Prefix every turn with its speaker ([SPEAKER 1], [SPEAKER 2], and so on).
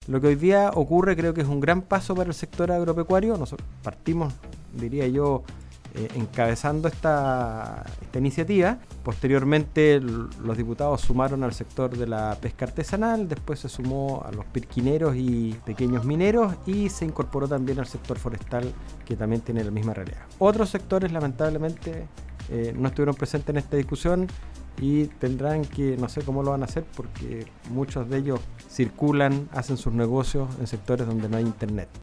[SPEAKER 1] Lo que hoy día ocurre creo que es un gran paso para el sector agropecuario. Nosotros partimos, diría yo, encabezando esta iniciativa. Posteriormente los diputados sumaron al sector de la pesca artesanal, después se sumó a los pirquineros y pequeños mineros y se incorporó también al sector forestal, que también tiene la misma realidad. Otros sectores lamentablemente no estuvieron presentes en esta discusión y tendrán que, no sé cómo lo van a hacer, porque muchos de ellos circulan, hacen sus negocios en sectores donde no hay internet.